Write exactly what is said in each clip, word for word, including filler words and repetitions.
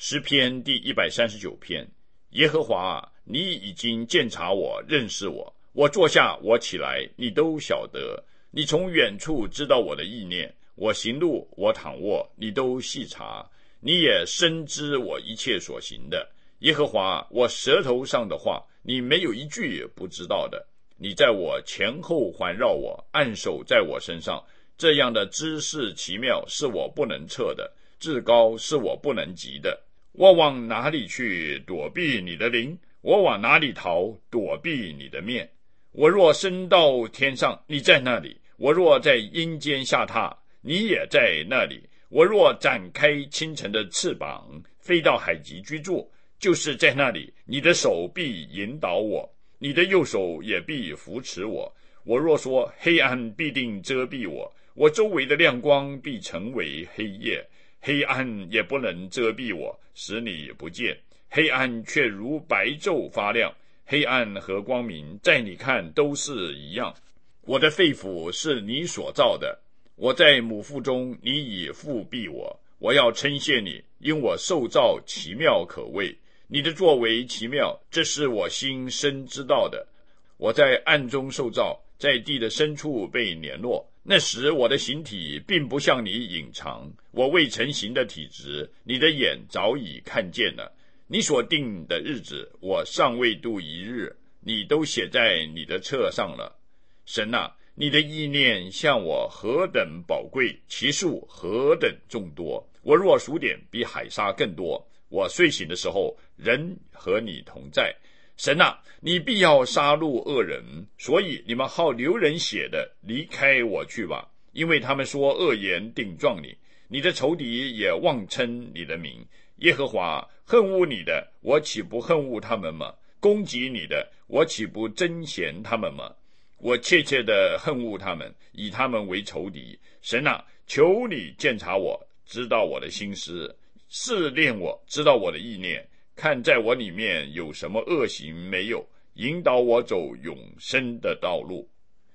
诗篇第一百三十九篇。耶和华啊，你已经鉴察我，认识我。我坐下，我起来，你都晓得。你从远处知道我的意念，我行路，我躺卧，你都细察。你也深知我一切所行的。耶和华，我舌头上的话，你没有一句不知道的。你在我前后环绕我，按手在我身上。这样的知识奇妙，是我不能测的，至高是我不能及的。我往哪里去躲避你的灵？我往哪里逃躲避你的面？我若升到天上，你在那里；我若在阴间下榻，你也在那里。我若展开清晨的翅膀，飞到海极居住，就是在那里，你的手必引导我，你的右手也必扶持我。我若说黑暗必定遮蔽我，我周围的亮光必成为黑夜，黑暗也不能遮蔽我，使你不见。黑暗却如白昼发亮，黑暗和光明在你看都是一样。我的肺腑是你所造的，我在母腹中，你已复庇我。我要称谢你，因我受造奇妙可畏，你的作为奇妙，这是我心深知道的。我在暗中受造，在地的深处被联络。那时我的形体并不向你隐藏，我未成形的体质，你的眼早已看见了。你所定的日子，我尚未度一日，你都写在你的册上了。神啊，你的意念向我何等宝贵，其数何等众多。我若数点，比海沙更多。我睡醒的时候，人和你同在。神啊，你必要杀戮恶人，所以你们好流人血的，离开我去吧。因为他们说恶言顶撞你，你的仇敌也妄称你的名。耶和华，恨恶你的，我岂不恨恶他们吗？攻击你的，我岂不憎嫌他们吗？我切切的恨恶他们，以他们为仇敌。神啊，求你鉴察我，知道我的心思，试炼我，知道我的意念，看在我里面有什么恶行没有，引导我走永生的道路。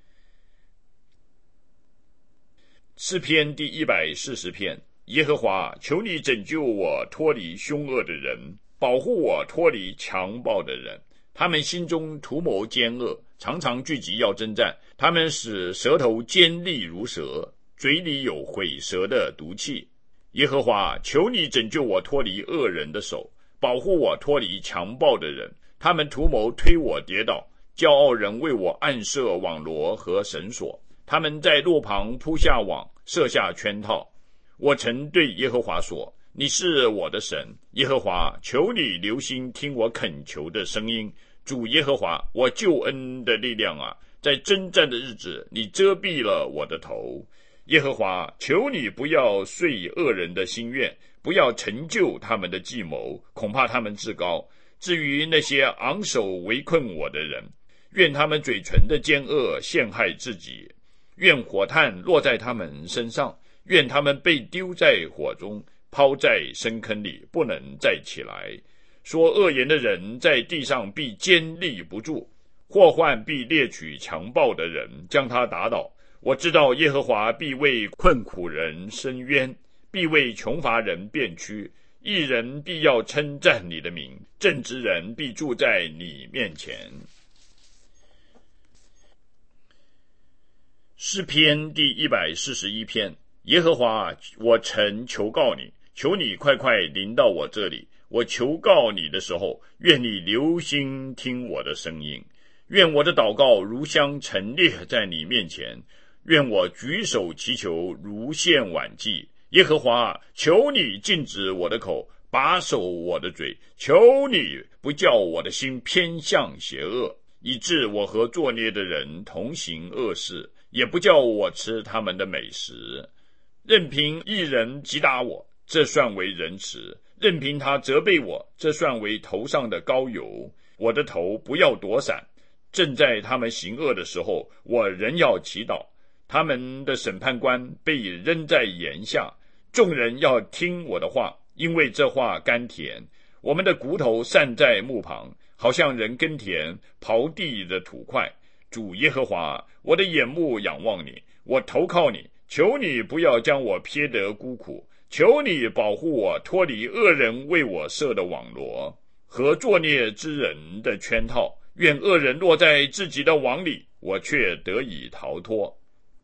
诗篇第一百四十篇。耶和华，求你拯救我脱离凶恶的人，保护我脱离强暴的人。他们心中图谋奸恶，常常聚集要征战。他们使舌头尖利如蛇，嘴里有毁舌的毒气。耶和华，求你拯救我脱离恶人的手，保护我脱离强暴的人。他们图谋推我跌倒，骄傲人为我暗设网罗和绳索。他们在路旁铺下网，设下圈套。我曾对耶和华说，你是我的神。耶和华，求你留心听我恳求的声音。主耶和华，我救恩的力量啊，在征战的日子，你遮蔽了我的头。耶和华，求你不要遂恶人的心愿，不要成就他们的计谋，恐怕他们自高。至于那些昂首围困我的人，愿他们嘴唇的奸恶陷害自己，愿火炭落在他们身上，愿他们被丢在火中，抛在深坑里，不能再起来。说恶言的人在地上必坚立不住，祸患必猎取强暴的人，将他打倒。我知道耶和华必为困苦人伸冤，必为穷乏人辩屈。义人必要称赞你的名，正直人必住在你面前。诗篇第一百四十一篇。耶和华，我曾求告你，求你快快临到我这里。我求告你的时候，愿你留心听我的声音。愿我的祷告如香陈列在你面前，愿我举手祈求如献晚祭。耶和华，求你禁止我的口，把守我的嘴，求你不叫我的心偏向邪恶，以致我和作孽的人同行恶事，也不叫我吃他们的美食。任凭义人击打我，这算为仁慈；任凭他责备我，这算为头上的膏油。我的头不要躲闪，正在他们行恶的时候，我仍要祈祷。他们的审判官被扔在檐下，众人要听我的话，因为这话甘甜。我们的骨头散在木旁，好像人耕田刨地的土块。主耶和华，我的眼目仰望你，我投靠你，求你不要将我撇得孤苦， 求你保护我脱离恶人为我设的网罗和作孽之人的圈套，愿恶人落在自己的网里，我却得以逃脱。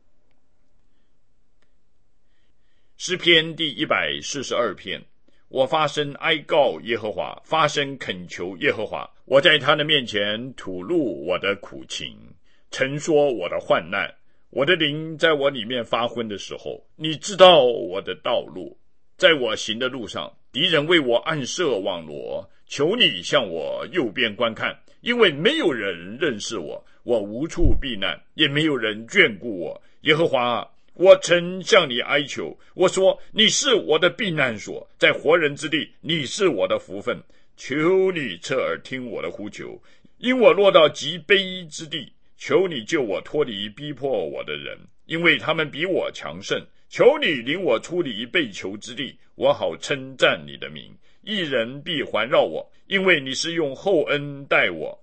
诗篇第一百四十二篇，我发声哀告耶和华，发声恳求耶和华，我在他的面前吐露我的苦情，陈说我的患难。我的灵在我里面发昏的时候，你知道我的道路。在我行的路上，敌人为我暗设网罗，求你向我右边观看，因为没有人认识我，我无处避难，也没有人眷顾我。耶和华啊，我曾向你哀求，我说你是我的避难所，在活人之地，你是我的福分。求你侧耳听我的呼求，因我落到极卑之地，求你救我脱离逼迫我的人，因为他们比我强盛。求你领我出离被囚之地，我好称赞你的名。义人必环绕我，因为你是用厚恩待我。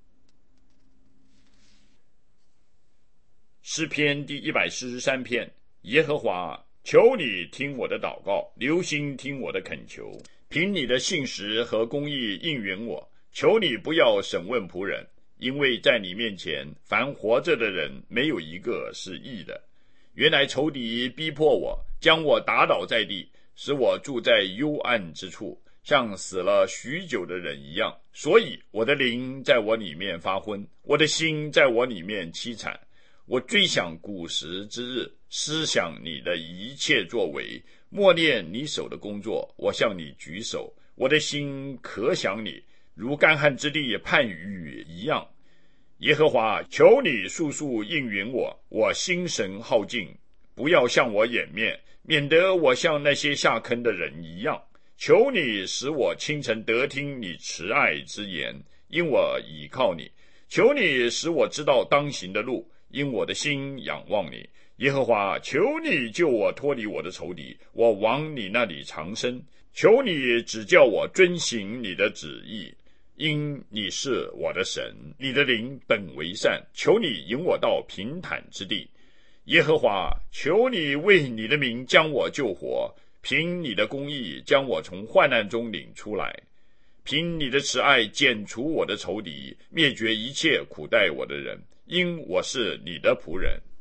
诗篇第一百四十三篇，耶和华，求你听我的祷告，留心听我的恳求，凭你的信实和公义应允我。求你不要审问仆人，因为在你面前凡活着的人没有一个是义的。原来仇敌逼迫我，将我打倒在地，使我住在幽暗之处，像死了许久的人一样。所以我的灵在我里面发昏，我的心在我里面凄惨。我追想古时之日，思想你的一切作为，默念你手的工作。我向你举手，我的心可想你，如干旱之地盼雨一样。耶和华，求你速速应允我，我心神耗尽，不要向我掩面，免得我像那些下坑的人一样。求你使我清晨得听你慈爱之言，因我倚靠你。求你使我知道当行的路，因我的心仰望你。耶和华，求你救我脱离我的仇敌，我往你那里藏身。求你指教我遵行你的旨意，因你是我的神，你的灵本为善。求你引我到平坦之地。耶和华，求你为你的名将我救活，凭你的公义将我从患难中领出来，凭你的慈爱剪除我的仇敌，灭绝一切苦待我的人，因我是你的仆人。